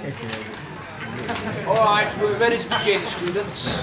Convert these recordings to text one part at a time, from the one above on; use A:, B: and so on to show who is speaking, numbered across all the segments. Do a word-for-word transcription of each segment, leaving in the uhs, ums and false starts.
A: All right, we're ready to begin, students.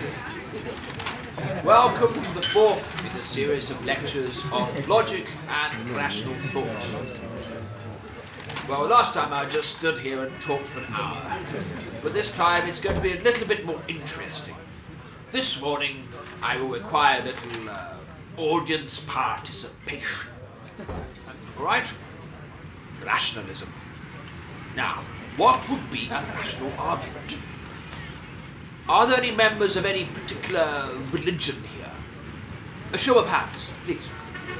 A: Welcome to the fourth in the series of lectures on logic and rational thought. Well, last time I just stood here and talked for an hour, but this time it's going to be a little bit more interesting. This morning I will require a little uh, audience participation. All right? Rationalism. Now, what would be a rational argument? Are there any members of any particular religion here? A show of hands, please.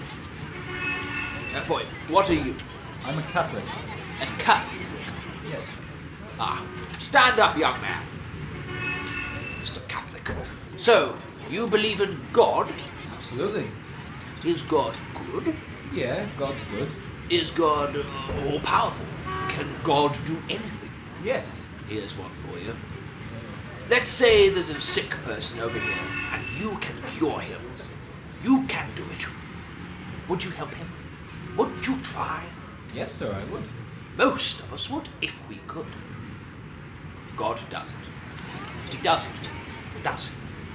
A: Uh, boy, what are you?
B: I'm a Catholic.
A: A Catholic?
B: Yes.
A: Ah, stand up, young man. Mister Catholic. So, you believe in God?
B: Absolutely.
A: Is God good?
B: Yeah, God's good.
A: Is God uh, all-powerful? Can God do anything?
B: Yes.
A: Here's one for you. Let's say there's a sick person over here, and you can cure him. You can do it. Would you help him? Would you try?
B: Yes, sir, I would.
A: Most of us would, if we could. God doesn't. He doesn't, does he?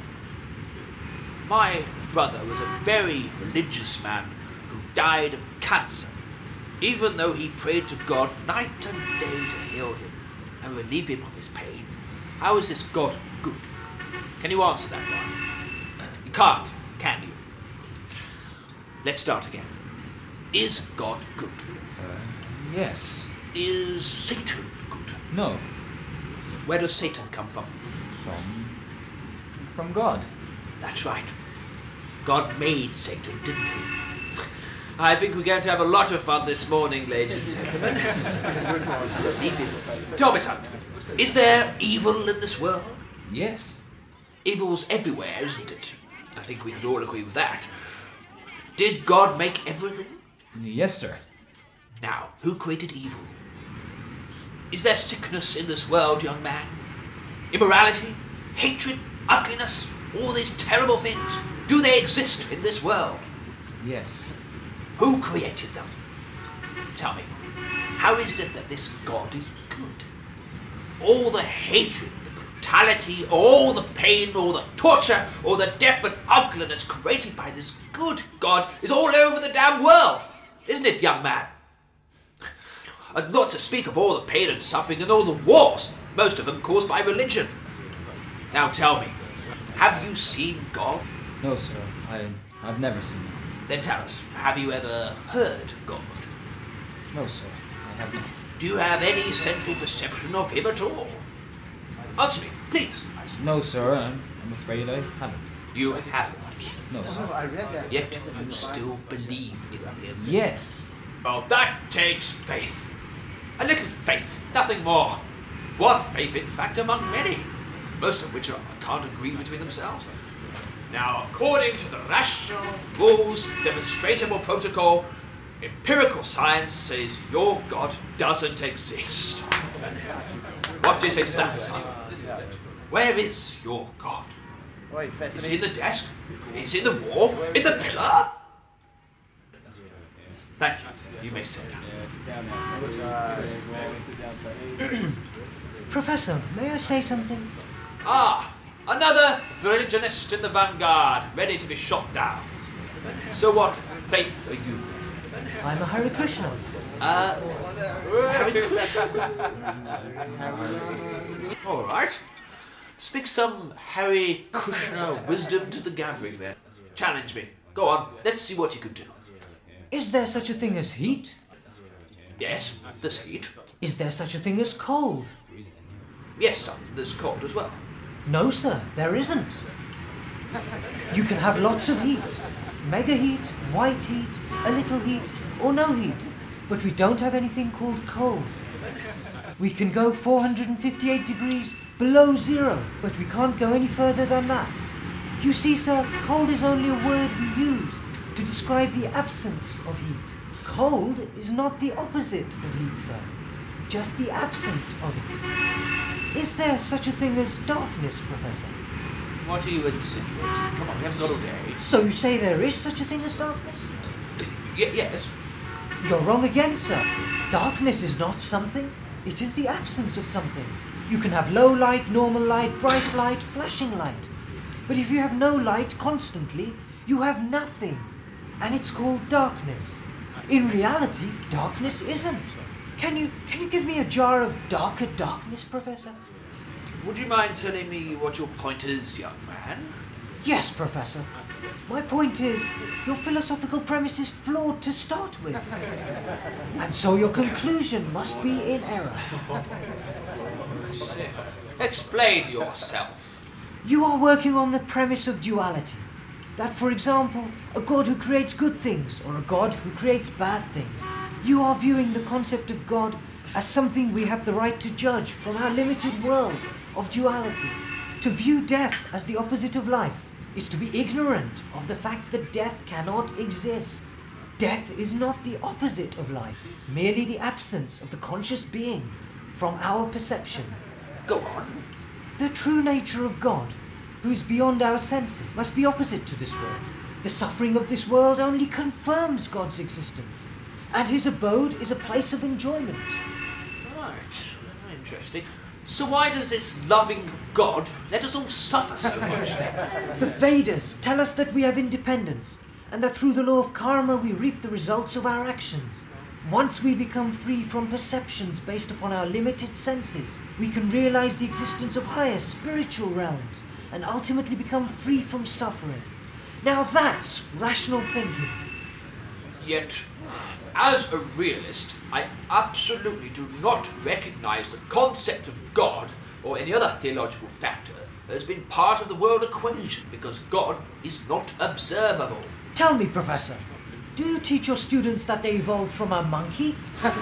A: My brother was a very religious man who died of cancer, even though he prayed to God night and day to heal him and relieve him of his pain. How is this God good? Can you answer that one? You can't, can you? Let's start again. Is God good?
B: Uh, yes.
A: Is Satan good?
B: No.
A: Where does Satan come from?
B: From... from God.
A: That's right. God made Satan, didn't he? I think we're going to have a lot of fun this morning, ladies and gentlemen. Tell me something. Is there evil in this world?
B: Yes.
A: Evil's everywhere, isn't it? I think we can all agree with that. Did God make everything?
B: Yes, sir.
A: Now, who created evil? Is there sickness in this world, young man? Immorality? Hatred? Ugliness? All these terrible things? Do they exist in this world?
B: Yes.
A: Who created them? Tell me, how is it that this God is good? All the hatred, the brutality, all the pain, all the torture, all the death and ugliness created by this good God is all over the damn world, isn't it, young man? And not to speak of all the pain and suffering and all the wars, most of them caused by religion. Now tell me, have you seen God?
B: No, sir. I, I've never seen him.
A: Then tell us, have you ever heard God?
B: No, sir. I have not.
A: Do you have any sensory perception of him at all? Answer me, please.
B: No, sir. I'm, I'm afraid I haven't.
A: You haven't.
B: No, sir.
A: Yet you still believe in him.
B: Yes.
A: Well, that takes faith. A little faith, nothing more. One faith, in fact, among many, most of which are, can't agree between themselves. Now, according to the rational rules, demonstrable protocol, empirical science says your God doesn't exist. What do you say to that, son? Where is your God? Is he in the desk? Is he in the wall? In the pillar? Thank you. You may sit down.
C: Professor, may I say something?
A: Ah, another religionist in the vanguard, ready to be shot down. So what faith are you?
C: I'm a Hare Krishna.
A: Uh, Hare Krishna? All right. Speak some Hare Krishna wisdom to the gathering there. Challenge me. Go on, let's see what you can do.
C: Is there such a thing as heat?
A: Yes, there's heat.
C: Is there such a thing as cold?
A: Yes, son, there's cold as well.
C: No, sir, there isn't. You can have lots of heat. Mega heat, white heat, a little heat, or no heat. But we don't have anything called cold. We can go four hundred fifty-eight degrees below zero, but we can't go any further than that. You see, sir, cold is only a word we use to describe the absence of heat. Cold is not the opposite of heat, sir. Just the absence of it. Is there such a thing as darkness, Professor?
A: What are you insinuating? Come on, we haven't got all day.
C: So you say there is such a thing as darkness?
A: Y- yes.
C: You're wrong again, sir. Darkness is not something. It is the absence of something. You can have low light, normal light, bright light, flashing light. But if you have no light constantly, you have nothing. And it's called darkness. In reality, darkness isn't. Can you can you give me a jar of darker darkness, Professor?
A: Would you mind telling me what your point is, young man?
C: Yes, Professor. My point is, your philosophical premise is flawed to start with. And so your conclusion must be in error.
A: Explain yourself.
C: You are working on the premise of duality. That, for example, a God who creates good things or a God who creates bad things. You are viewing the concept of God as something we have the right to judge from our limited world of duality. To view death as the opposite of life is to be ignorant of the fact that death cannot exist. Death is not the opposite of life, merely the absence of the conscious being from our perception.
A: Go on.
C: The true nature of God, who is beyond our senses, must be opposite to this world. The suffering of this world only confirms God's existence, and his abode is a place of enjoyment.
A: Right. Interesting. So why does this loving God let us all suffer so much then?
C: The Vedas tell us that we have independence, and that through the law of karma we reap the results of our actions. Once we become free from perceptions based upon our limited senses, we can realize the existence of higher spiritual realms and ultimately become free from suffering. Now that's rational thinking.
A: Yet, as a realist, I absolutely do not recognize the concept of God or any other theological factor as being part of the world equation, because God is not observable.
C: Tell me, Professor, do you teach your students that they evolved from a monkey?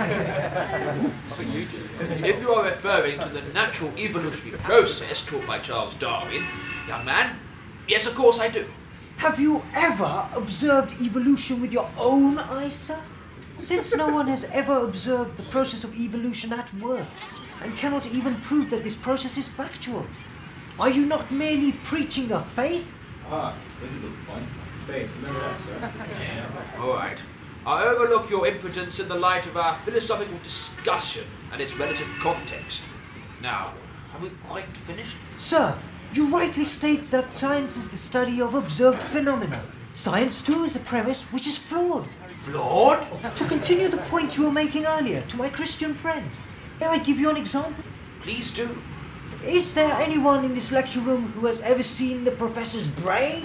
A: If you are referring to the natural evolutionary process taught by Charles Darwin, young man, yes, of course I do.
C: Have you ever observed evolution with your own eyes, sir? Since no one has ever observed the process of evolution at work, and cannot even prove that this process is factual, are you not merely preaching a faith?
D: Ah, there's a good point. Faith, remember that, sir.
A: All right. I overlook your impotence in the light of our philosophical discussion and its relative context. Now, have we quite finished?
C: Sir, you rightly state that science is the study of observed phenomena. Science, too, is a premise which is flawed.
A: Flawed?
C: To continue the point you were making earlier to my Christian friend, may I give you an example?
A: Please do.
C: Is there anyone in this lecture room who has ever seen the professor's brain?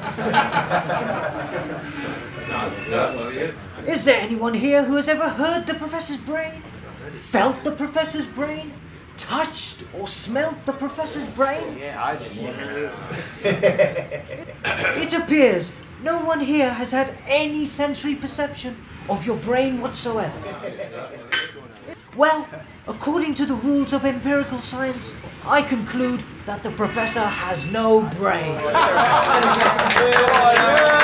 C: Is there anyone here who has ever heard the professor's brain? Felt the professor's brain? Touched or smelt the professor's brain?
D: Yeah, I did.
C: It appears no one here has had any sensory perception of your brain whatsoever. Well, according to the rules of empirical science, I conclude that the professor has no brain.